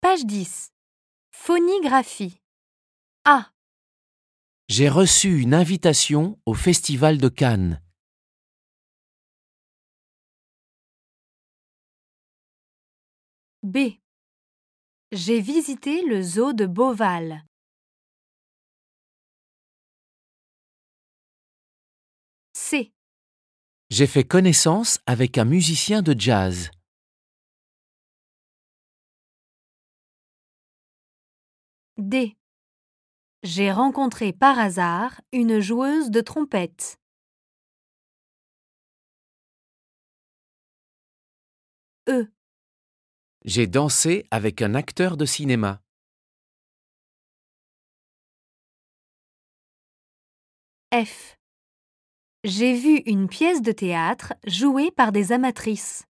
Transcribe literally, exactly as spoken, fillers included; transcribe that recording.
Page dix. Phonigraphie. A. J'ai reçu une invitation au Festival de Cannes. B. J'ai visité le zoo de Beauval. C. J'ai fait connaissance avec un musicien de jazz. D. J'ai rencontré par hasard une joueuse de trompette. E. J'ai dansé avec un acteur de cinéma. F. J'ai vu une pièce de théâtre jouée par des amatrices.